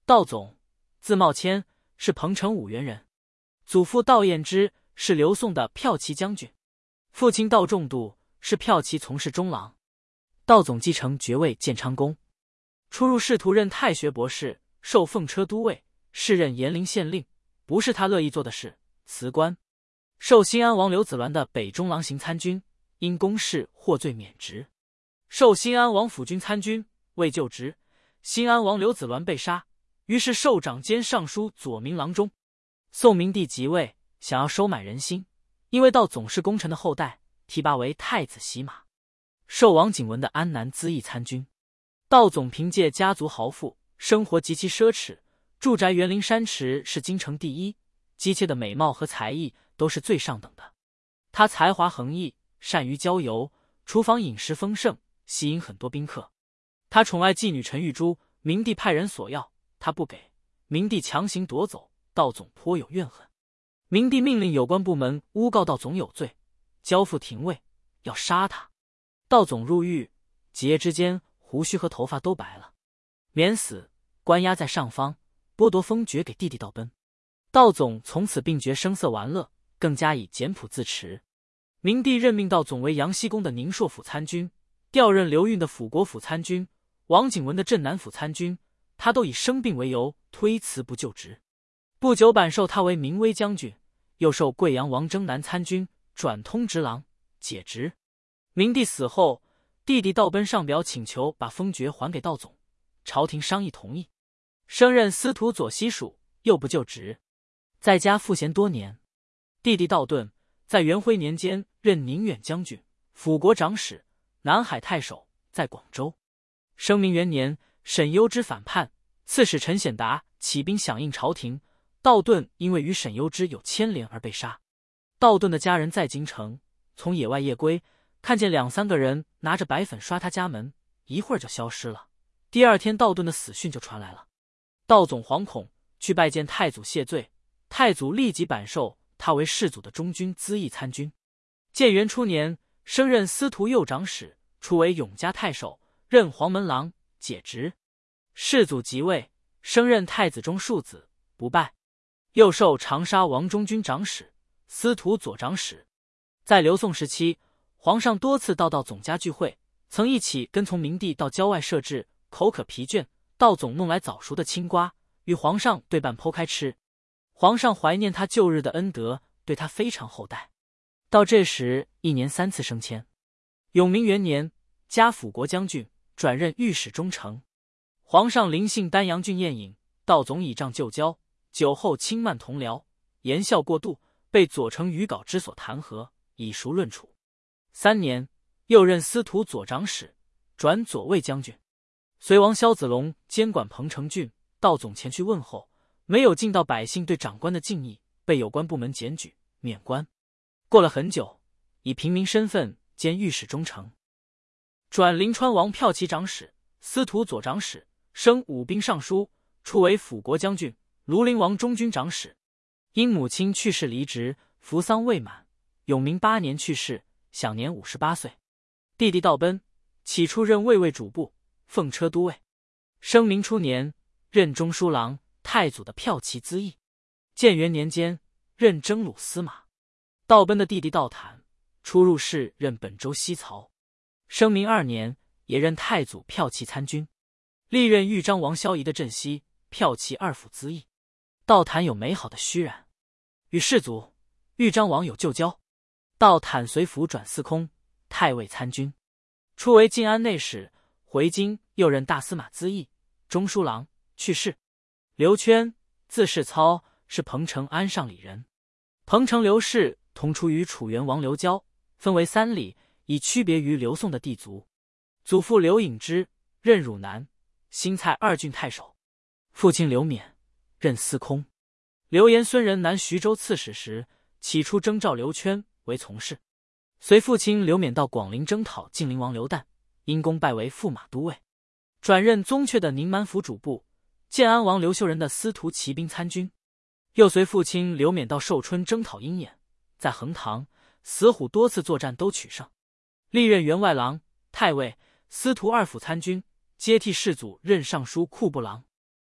道总，字茂谦，是彭城五原人，祖父道彦之是刘宋的骠骑将军，父亲道仲度是骠骑从事中郎。道总继承爵位建昌公，出入仕途任太学博士，受奉车都尉，是任延陵县令，不是他乐意做的事，辞官。受新安王刘子鸾的北中郎行参军，因公事获罪免职。受新安王辅军参军，未就职，新安王刘子鸾被杀，于是受长兼尚书左明郎中。宋明帝即位，想要收买人心，因为道总是功臣的后代，提拔为太子洗马。受王景文的安南资议参军。道总凭借家族豪富，生活极其奢侈，住宅园林山池是京城第一，姬妾的美貌和才艺都是最上等的。他才华横溢，善于郊游，厨房饮食丰盛，吸引很多宾客。他宠爱妓女陈玉珠，明帝派人索要，他不给，明帝强行夺走，道总颇有怨恨。明帝命令有关部门诬告道总有罪，交付廷尉，要杀他。道总入狱，几夜之间胡须和头发都白了，免死，关押在上方，剥夺封爵给弟弟道奔。道总从此并绝声色玩乐，更加以简朴自持。明帝任命道总为阳西宫的宁朔府参军，调任刘运的辅国府参军，王景文的镇南府参军，他都以生病为由推辞不就职。不久版授他为明威将军，又授贵阳王征南参军，转通直郎，解职。明帝死后，弟弟道奔上表请求把封爵还给道总，朝廷商议同意，升任司徒左西蜀，又不就职，在家赋闲多年。弟弟道顿在元徽年间任宁远将军、辅国长史、南海太守，在广州。生明元年，沈攸之反叛，刺史陈显达起兵响应朝廷，道顿因为与沈攸之有牵连而被杀。道顿的家人在京城，从野外夜归，看见两三个人拿着白粉刷他家门，一会儿就消失了。第二天道顿的死讯就传来了，道总惶恐，去拜见太祖谢罪，太祖立即版授他为世祖的中军资议参军。建元初年，升任司徒右长史，初为永嘉太守，任黄门郎，解职。世祖即位，升任太子中庶子，不拜，又授长沙王中军长史、司徒左长史。在刘宋时期，皇上多次到道总家聚会，曾一起跟从明帝到郊外设置，口渴疲倦，道总弄来早熟的青瓜，与皇上对半剖开吃。皇上怀念他旧日的恩德，对他非常厚待。到这时，1年3次升迁。永明元年，加辅国将军，转任御史中丞。皇上临幸丹阳郡宴饮，道总倚仗旧交，酒后轻慢同僚，言笑过度，被左丞余杲之所弹劾，以熟论处。3年，又任司徒左长史，转左卫将军。隋王萧子龙监管彭城郡，道总前去问候，没有尽到百姓对长官的敬意，被有关部门检举免官。过了很久，以平民身份兼御史中丞，转临川王骠骑长史、司徒左长史，升武兵尚书，初为辅国将军、庐陵王中军长史。因母亲去世离职，服丧未满，永明8年去世，享年58岁。弟弟道奔起初任卫尉主簿、奉车都尉，升明初年任中书郎、太祖的骠骑资议。建元年间任征虏司马。道奔的弟弟道坦初入仕任本州西曹，升明2年也任太祖骠骑参军，历任豫章王萧仪的镇西、骠骑2府资议。道坦有美好的虚染，与世祖、豫章王有旧交。道坦随府转司空、太尉参军，初为晋安内史，回京又任大司马资议、中书郎，去世。刘圈，字世操，是彭城安上里人。彭城刘氏同出于楚元王刘交，分为3里，以区别于刘宋的地族。祖父刘隐之，任汝南、新蔡2郡太守；父亲刘勉，任司空。刘延孙人南徐州刺史时，起初征召刘圈为从事，随父亲刘勉到广陵征讨晋陵王刘旦，因功拜为驸马都尉，转任宗悫的宁蛮府主簿，建安王刘秀仁的司徒骑兵参军。又随父亲刘勉到寿春征讨鹰眼，在横塘、死虎多次作战都取胜，历任员外郎、太尉、司徒2府参军，接替世祖任尚书库部郎。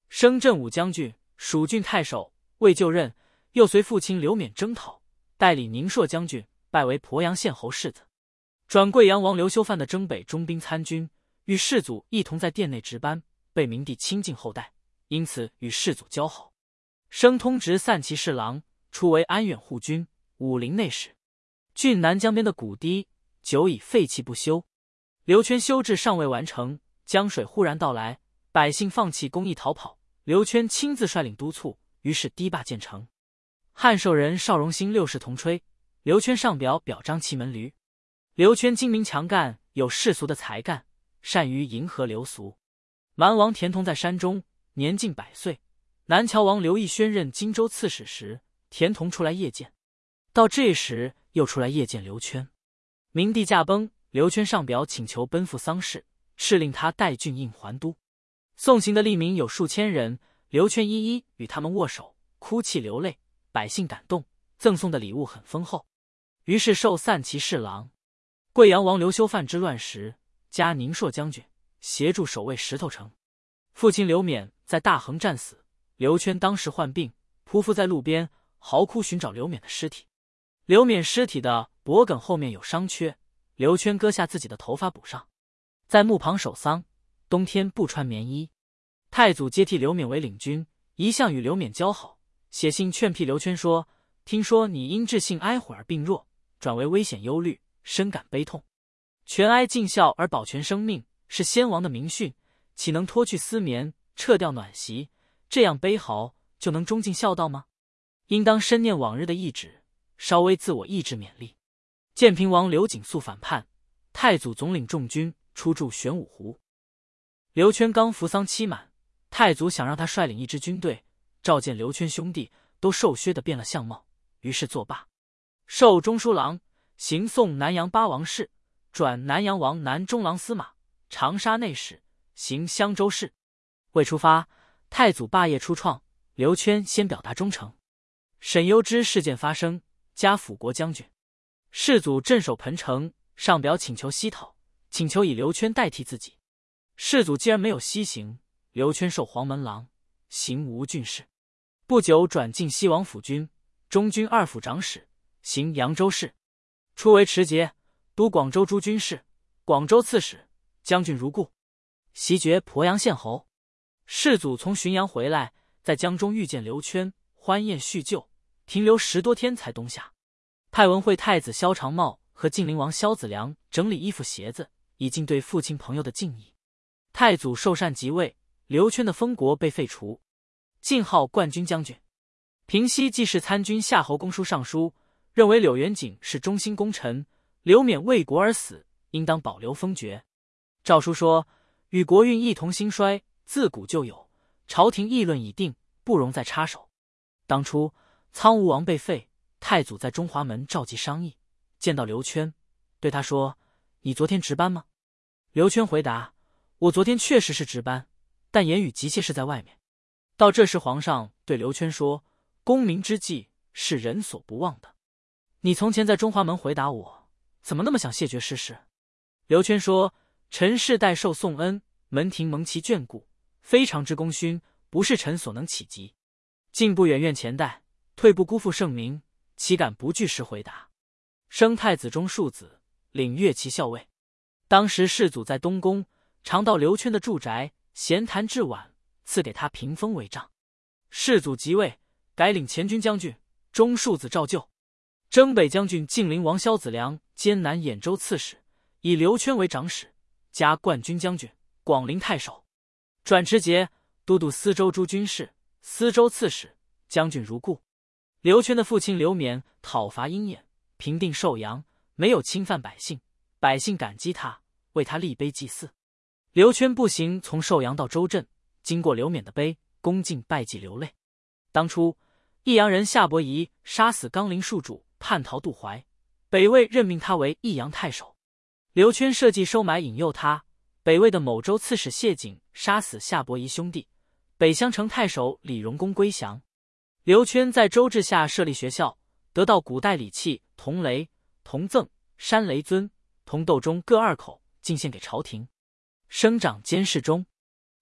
升镇武将军、蜀郡太守，未就任，又随父亲刘勉征讨，代理宁朔将军，拜为鄱阳县侯世子。转贵阳王刘修范的征北中兵参军，与世祖一同在殿内值班，被明帝亲近厚待，因此与世祖交好。升通直散骑侍郎，初为安远护军、武陵内史。郡南江边的谷堤久已废弃不修，刘圈修治尚未完成，江水忽然到来，百姓放弃公义逃跑，刘圈亲自率领督促，于是堤坝建成。汉寿人邵荣兴六世同吹，刘圈上表彰其门驴。刘圈精明强干，有世俗的才干，善于迎合流俗。蛮王田同在山中，年近100岁。南谯王刘义宣任荆州刺史时，田同出来谒见。到这时又出来谒见刘圈。明帝驾崩，刘圈上表请求奔赴丧事，敕令他带郡印还都。送行的吏民有数千人，刘圈一一与他们握手，哭泣流泪，百姓感动，赠送的礼物很丰厚，于是授散骑侍郎。贵阳王刘修范之乱时，加宁朔将军，协助守卫石头城。父亲刘勉在大横战死，刘圈当时患病，匍匐在路边，嚎哭寻找刘勉的尸体。刘勉尸体的脖梗后面有伤缺，刘圈割下自己的头发补上。在墓旁守丧，冬天不穿棉衣。太祖接替刘勉为领军，一向与刘勉交好，写信劝辟刘圈说：听说你因治性哀悔而病弱，转为危险忧虑，深感悲痛。全哀尽孝而保全生命，是先王的明训，岂能脱去丝棉，撤掉暖席，这样悲嚎就能忠尽孝道吗？应当深念往日的懿旨，稍微自我意志勉励。建平王刘景肃反叛，太祖总领众军出驻玄武湖。刘圈刚服丧期满，太祖想让他率领一支军队，召见刘圈兄弟都瘦削的变了相貌，于是作罢，授中书郎，行送南阳八王事，转南阳王南中郎司马，长沙内史，行襄州事。未出发，太祖霸业初创，刘圈先表达忠诚。沈攸之事件发生，加辅国将军。世祖镇守彭城，上表请求西讨，请求以刘圈代替自己。世祖既然没有西行，刘圈授黄门郎，行吴郡事。不久转晋西王府军，中军2府长史，行扬州事。初为持节，督广州诸军事，广州刺史，将军如故。袭爵鄱阳县侯。世祖从浔阳回来，在江中遇见刘圈，欢宴叙旧，停留10多天才东下。派文惠太子萧长茂和晋灵王萧子良整理衣服鞋子，以尽对父亲朋友的敬意。太祖受禅即位，刘圈的封国被废除，晋号冠军将军。平西济世参军夏侯公书上书，认为柳元景是忠心功臣，刘勉为国而死，应当保留封爵。诏书说：与国运一同兴衰，自古就有，朝廷议论已定，不容再插手。当初苍梧王被废，太祖在中华门召集商议，见到刘圈，对他说：你昨天值班吗？刘圈回答：我昨天确实是值班，但言语急切是在外面。到这时，皇上对刘圈说：功名之计是人所不忘的，你从前在中华门回答我，怎么那么想谢绝世事？刘圈说：臣世代受宋恩，门庭蒙其眷顾，非常之功勋，不是臣所能企及。进不远怨前代，退不辜负盛名，岂敢不据实回答？生太子中庶子，领乐骑校尉。当时世祖在东宫，常到刘圈的住宅闲谈至晚，赐给他屏风为帐。世祖即位，改领前军将军，中庶子照旧。征北将军晋灵王萧子良兼南兖州刺史，以刘圈为长史，加冠军将军、广陵太守。转持节，都督司州诸军事，司州刺史，将军如故。刘圈的父亲刘勉讨伐鹰眼，平定寿阳，没有侵犯百姓，百姓感激他，为他立碑祭祀。刘圈步行从寿阳到州镇，经过刘勉的碑，恭敬拜祭流泪。当初益阳人夏伯夷杀死冈陵戍主，叛逃渡淮，北魏任命他为益阳太守。刘圈设计收买引诱他，北魏的某州刺史谢景杀死夏伯夷兄弟，北襄城太守李荣恭归降。刘圈在州治下设立学校，得到古代礼器铜雷、铜赠、山雷尊、铜斗钟各2口，进献给朝廷。生长监视中。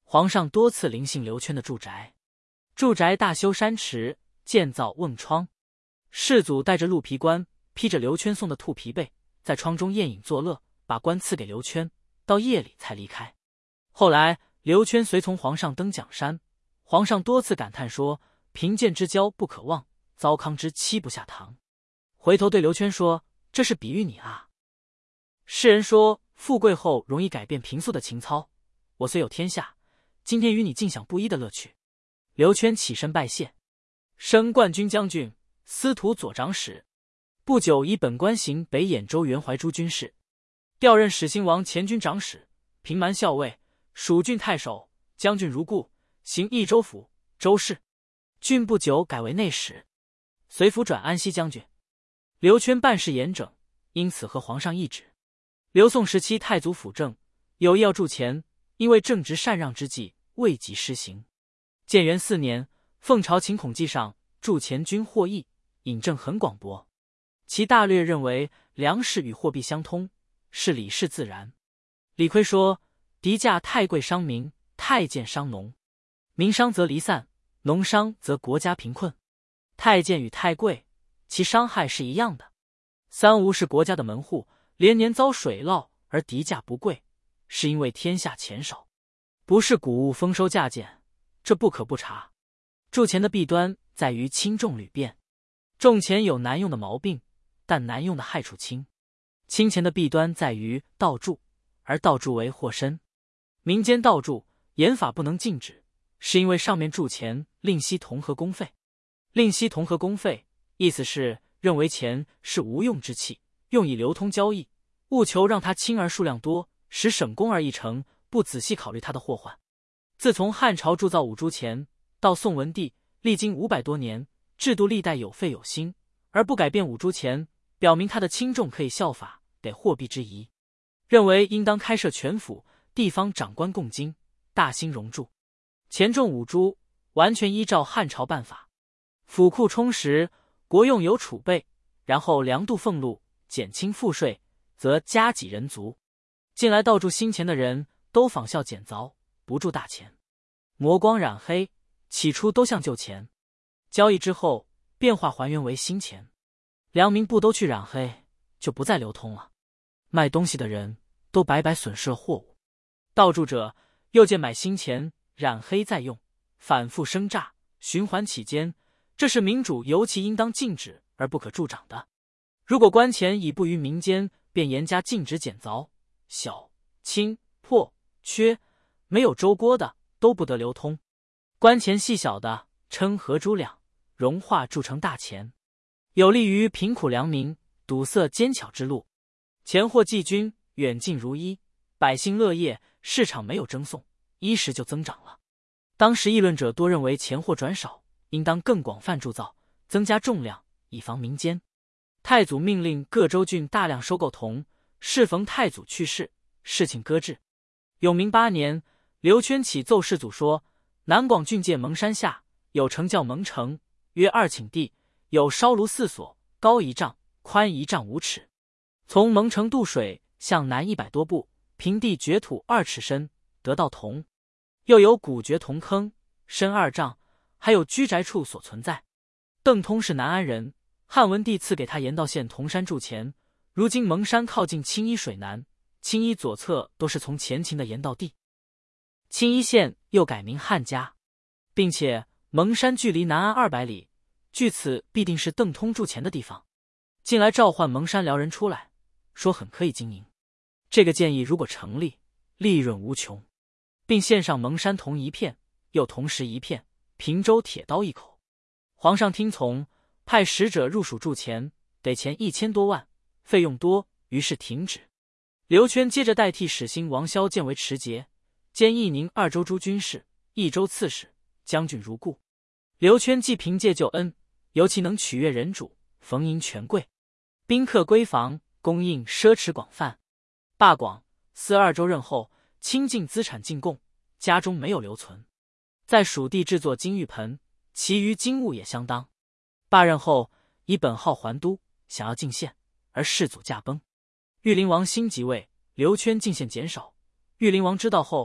皇上多次临幸刘圈的住宅，住宅大修山池，建造瓮窗。世祖带着鹿皮冠，披着刘圈送的兔皮被，在窗中宴饮作乐，把冠赐给刘圈，到夜里才离开。后来刘圈随从皇上登讲山，皇上多次感叹说：“贫贱之交不可忘，糟糠之妻不下堂。”回头对刘圈说：“这是比喻你啊。世人说富贵后容易改变平素的情操，我虽有天下，今天与你尽享不一的乐趣。”刘圈起身拜谢，升冠军将军、司徒左长史。不久以本官行北兖州元怀诸军事，调任始兴王前军长史、平蛮校尉、蜀郡太守、将军如故，行益州府、州事。郡不久改为内史，随府转安西将军。刘圈办事严整，因此和皇上一旨。刘宋时期太祖辅政，有意要铸钱，因为正值禅让之际，未及施行。建元4年，奉朝秦孔记上铸钱均获益，引证很广博。其大略认为粮食与货币相通，是理事自然。李悝说：“敌价太贵伤民，太监伤农。民伤则离散，农伤则国家贫困。太监与太贵，其伤害是一样的。三吴是国家的门户，连年遭水涝而敌价不贵，是因为天下钱少，不是谷物丰收价贱，这不可不查。铸钱的弊端在于轻重屡变，重钱有难用的毛病，但难用的害处轻。轻钱的弊端在于盗铸，而盗铸为祸深。民间盗铸严法不能禁止，是因为上面铸钱另悉铜和工费。另悉铜和工费，意思是认为钱是无用之器，用以流通交易，务求让它轻而数量多，使省工而易成，不仔细考虑它的祸患。自从汉朝铸造五铢钱，到宋文帝，历经500多年，制度历代有废有新，而不改变五铢钱，表明它的轻重可以效法，得货币之宜。认为应当开设全府，地方长官共金，大兴熔铸。钱重5铢，完全依照汉朝办法。府库充实，国用有储备，然后量度俸禄，减轻赋税，则家己人足。近来盗铸新钱的人都仿效剪凿，不铸大钱，磨光染黑，起初都像旧钱，交易之后变化还原为新钱。良民不都去染黑，就不再流通了。卖东西的人都白白损失了货物。盗铸者又见买新钱染黑再用，反复生诈，循环期间，这是民主尤其应当禁止而不可助长的。如果官钱已不于民间，便严加禁止剪凿，小、轻、破、缺，没有周锅的都不得流通。官钱细小的称合铢两，融化铸成大钱，有利于贫苦良民，堵塞奸巧之路。钱货济均，远近如一，百姓乐业，市场没有争讼，衣食就增长了。当时议论者多认为钱货转少，应当更广泛铸造，增加重量，以防民奸。太祖命令各州郡大量收购铜，适逢太祖去世，事情搁置。永明8年，刘圈起奏世祖说：南广郡界蒙山下有城叫蒙城，约2顷地，有烧炉4所，高1丈，宽1丈5尺。从蒙城渡水向南100多步，平地掘土2尺深，得到铜。又有古掘铜坑，深2丈，还有居宅处所存在。邓通是南安人，汉文帝赐给他盐道县铜山铸钱。如今蒙山靠近青衣水南，青衣左侧都是从前秦的盐道地。青衣县又改名汉家，并且蒙山距离南安200里，据此必定是邓通铸钱的地方。近来召唤蒙山辽人出来，说很可以经营。这个建议如果成立，利润无穷，并献上蒙山铜1片，又铜石1片，平州铁刀1口。皇上听从，派使者入蜀铸钱，得钱1000多万，费用多，于是停止。刘圈接着代替始兴王萧建为持节，兼义宁2州诸军事，益州刺史，将军如故。刘圈既凭借救恩，尤其能取悦人主，逢迎权贵，宾客闺房，供应奢侈广泛。罢广司2州任后，倾尽资产进贡，家中没有留存。在蜀地制作金玉盆，其余金物也相当。罢任后，以本号还都，想要进献，而世祖驾崩。玉灵王新即位，刘圈进献减少。玉灵王知道后，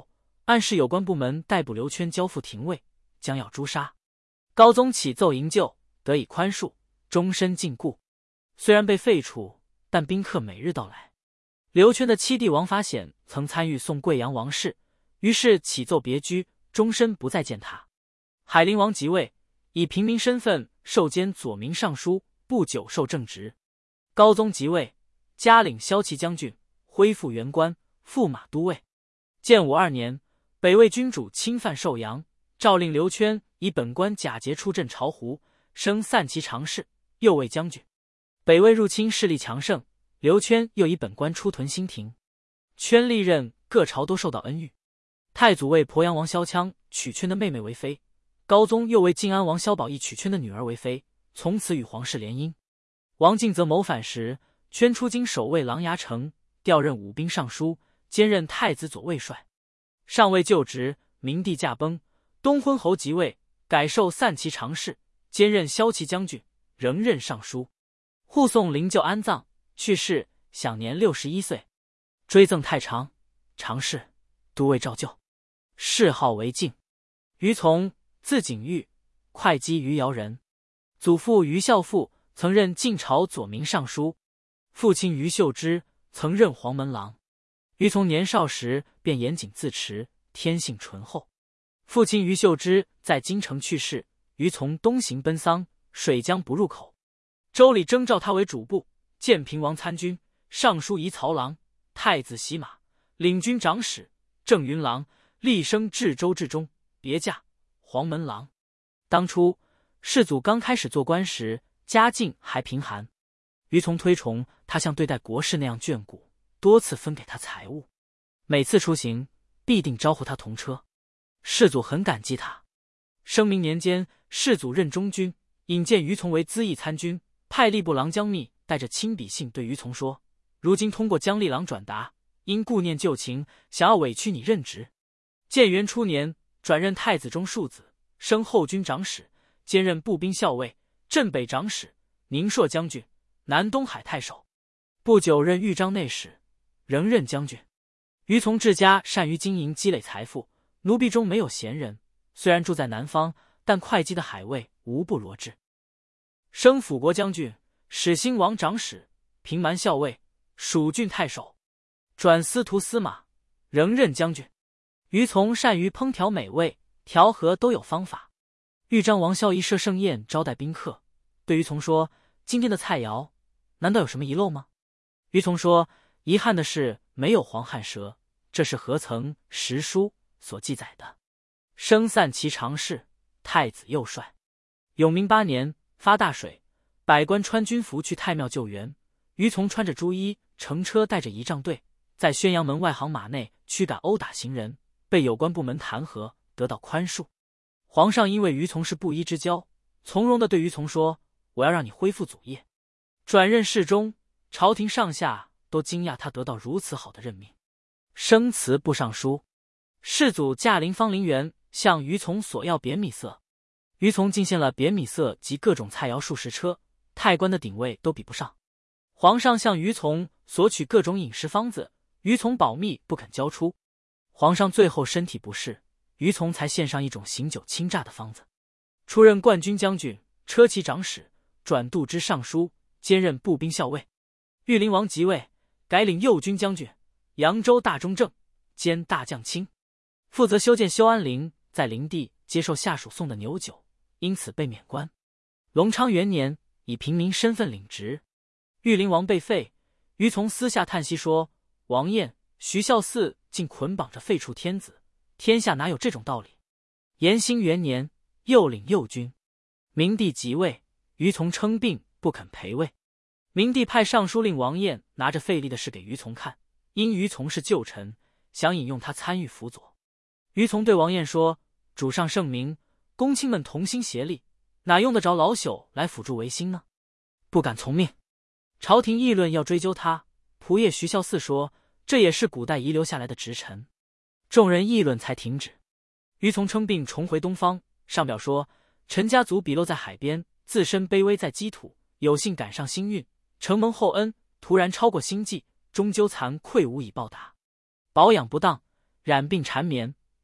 暗示有关部门逮捕刘圈，交付廷尉，将要诛杀。高宗启奏营救，得以宽恕，终身禁锢。虽然被废黜，但宾客每日到来。刘圈的七弟王法显曾参与送贵阳王室，于是启奏别居，终身不再见他。海陵王即位，以平民身份受兼左民尚书，不久受正职。高宗即位，加领骁骑将军，恢复原官，驸马都尉。建武2年，北魏君主侵犯寿阳，诏令刘圈以本官假节出镇巢湖，升散骑常侍，右卫将军。北魏入侵势力强盛，刘圈又以本官出屯新亭。圈历任各朝都受到恩遇。太祖为鄱阳王萧羌娶圈的妹妹为妃，高宗又为晋安王萧宝义娶圈的女儿为妃，从此与皇室联姻。王敬则谋反时，圈出京守卫琅琊城，调任武兵尚书，兼任太子左卫帅。尚未就职，明帝驾崩，东昏侯即位，改授散骑常侍，兼任骁骑将军，仍任尚书。护送灵柩安葬，去世，享年61岁。追赠太常、常侍、都尉照旧，谥号为敬。于从，字景玉，会稽余姚人，祖父余孝父曾任晋朝左民尚书，父亲余秀之曾任黄门郎。余从年少时便严谨自持，天性醇厚。父亲余秀之在京城去世，余从东行奔丧，水江不入口。周礼征召他为主簿、建平王参军、尚书仪曹郎、太子洗马、领军长史、正云郎，厉升至州治中，别驾黄门郎。当初世祖刚开始做官时，家境还贫寒，余从推崇他像对待国士那样眷顾，多次分给他财物，每次出行必定招呼他同车。世祖很感激他。生明年间，世祖任中军，引荐余从为资议参军，派吏部郎江密带着亲笔信对余从说：如今通过江吏郎转达，因顾念旧情，想要委屈你任职。建元初年，转任太子中庶子，升后军长史，兼任步兵校尉、镇北长史、宁朔将军、南东海太守。不久任豫章内史，仍任将军。余从治家善于经营，积累财富，奴婢中没有闲人。虽然住在南方，但会稽的海卫无不罗致。升辅国将军，始兴王长史，平蛮校尉，蜀郡太守，转司徒司马，仍任将军。余从善于烹调美味，调和都有方法。豫章王萧仪设盛宴招待宾客，对余从说：今天的菜肴难道有什么遗漏吗？余从说：遗憾的是没有黄汉蛇，这是何曾实书所记载的。升散骑常侍，太子右帅。永明8年，发大水，百官穿军服去太庙救援。余从穿着朱衣，乘车带着仪仗队，在宣阳门外行马内驱赶殴打行人，被有关部门弹劾，得到宽恕。皇上因为余从是布衣之交，从容地对余从说：我要让你恢复祖业，转任侍中。朝廷上下都惊讶他得到如此好的任命。升祠部尚书。世祖驾临芳陵园，向余从索要扁米色。余从进献了扁米色及各种菜肴数10车，太官的鼎位都比不上。皇上向余从索取各种饮食方子，余从保密不肯交出。皇上最后身体不适，余从才献上一种醒酒清诈的方子。出任冠军将军、车骑长史，转度支尚书，兼任步兵校尉。豫灵王即位，改领右军将军、扬州大中正，兼大将卿，负责修建修安陵，在陵地接受下属送的牛酒，因此被免官。隆昌元年，以平民身份领职。豫灵王被废，余从私下叹息说：王晏、徐孝嗣竟捆绑着废黜天子，天下哪有这种道理？延兴元年，又领右军。明帝即位，余从称病不肯陪位。明帝派尚书令王晏拿着废立的事给余从看，因余从是旧臣，想引用他参与辅佐。余从对王晏说：主上圣明，公卿们同心协力，哪用得着老朽来辅助维新呢？不敢从命。朝廷议论要追究他，仆射徐孝嗣说：这也是古代遗留下来的职臣。众人议论才停止。余从称病重回东方，上表说：陈家族笔落在海边，自身卑微在积土，有幸赶上星运，承蒙厚恩，突然超过星际，终究惭愧无以报答。保养不当，染病缠绵，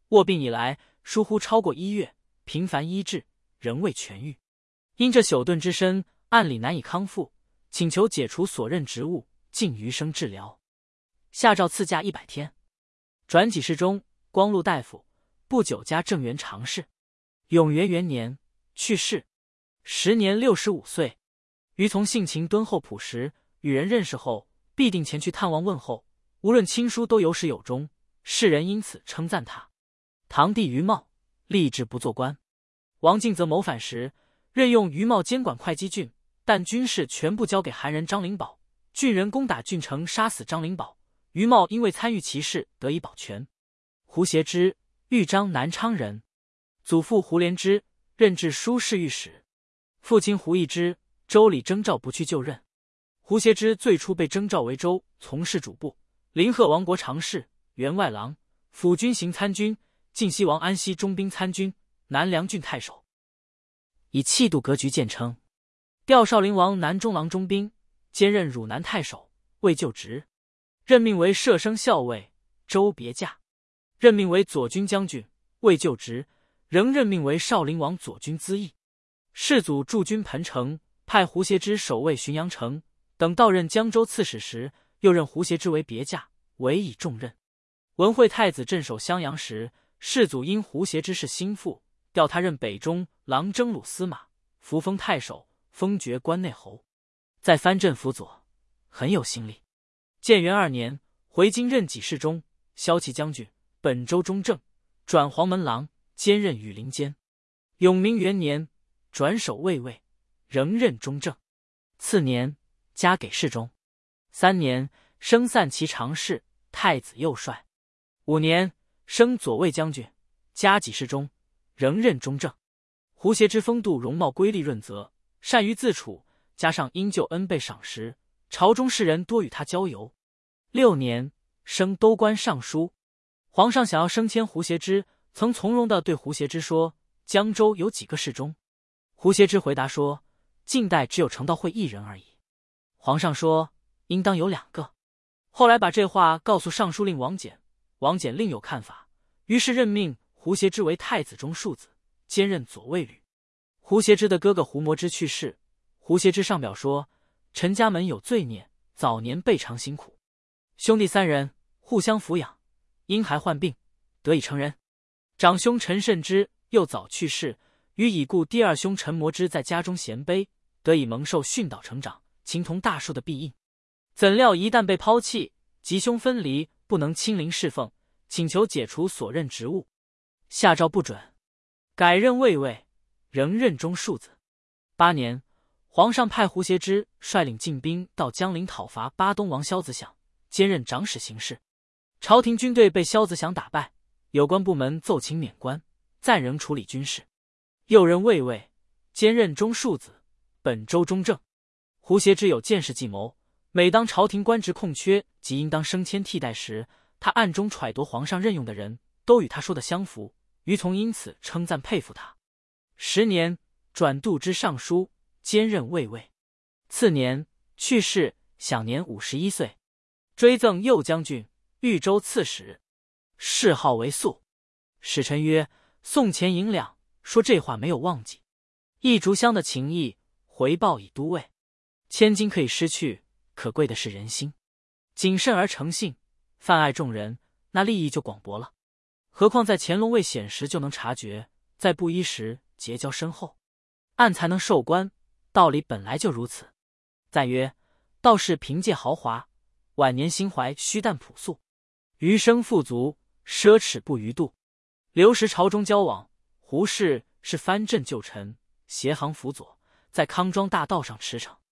卧病以来，疏忽超过1月，频繁医治，仍未痊愈。因这朽钝之身，按理难以康复，请求解除所任职务，尽余生治疗。下诏赐假100天。转给事中，光禄大夫，不久加正元常侍。永元元年去世，时年65岁。余从性情敦厚朴实，与人认识后，必定前去探望问候，无论亲疏都有始有终，世人因此称赞他。堂弟余茂立志不做官。王敬则谋反时，任用余茂监管会稽郡，但军事全部交给韩人张灵宝。郡人攻打郡城，杀死张灵宝。余茂因为参与其事，得以保全。胡协之，豫章南昌人，祖父胡连之，任治书侍御史。父亲胡义之，州里征召不去就任。胡协之最初被征召为州从事主簿、临贺王国常侍、员外郎、辅军行参军、晋西王安西中兵参军、南梁郡太守，以气度格局见称。调少陵王南中郎中兵，兼任汝南太守，未就职。任命为摄生校尉，州别驾。任命为左军将军，未就职，仍任命为少陵王左军资议。世祖驻军彭城，派胡协之守卫浔阳城。等到任江州刺史时，又任胡协之为别驾，委以重任。文惠太子镇守襄阳时，世祖因胡协之是心腹，调他任北中郎征虏司马，扶封太守，封爵关内侯，在藩镇辅佐，很有心力。建元2年，回京任给事中、骁骑将军、本州中正，转黄门郎，兼任羽林监。永明元年，转守卫尉，仍任中正。次年，加给事中。3年，升散骑常侍、太子右帅。5年，升左卫将军，加给事中，仍任中正。胡协之风度容貌瑰丽润泽，善于自处，加上因救恩被赏识，朝中士人多与他交游。6年，升都官尚书。皇上想要升迁胡协之，曾从容地对胡协之说：“江州有几个侍中？”胡协之回答说：“近代只有程道会1人而已。”皇上说：“应当有2个。”后来把这话告诉尚书令王翦，王翦另有看法，于是任命胡协之为太子中庶子，兼任左卫旅。胡协之的哥哥胡摩之去世，胡协之上表说：“陈家门有罪孽，早年备尝辛苦，兄弟3人互相抚养，因还患病，得以成人。长兄陈慎之又早去世，与已故第2兄陈摩之在家中衔悲，得以蒙受训导成长，情同大树的庇荫。怎料一旦被抛弃，吉凶分离，不能亲临侍奉，请求解除所任职务。下诏不准，改任卫尉，仍任中庶子。8年，皇上派胡协之率领禁兵到江陵讨伐巴东王萧子响，兼任长史行事。朝廷军队被萧子响打败，有关部门奏请免官，暂仍处理军事。又任卫尉，兼任中庶子，本州中正。胡协之有见识计谋，每当朝廷官职空缺及应当升迁替代时，他暗中揣度皇上任用的人，都与他说的相符，余从因此称赞佩服他。10年，转度支尚书，兼任卫尉。次年去世，享年51岁。追赠右将军、豫州刺史，谥号为肃。使臣曰：“送钱银两，说这话没有忘记。一竹香的情谊，回报以都尉。千金可以失去，可贵的是人心。谨慎而诚信，泛爱众人，那利益就广博了。何况在乾隆未显时就能察觉，在布衣时结交深厚，暗才能受官，道理本来就如此。再曰，道士凭借豪华，晚年心怀虚淡朴素，余生富足，奢侈不逾度。留时朝中交往，胡适是藩镇旧臣，协行辅佐，在康庄大道上驰骋。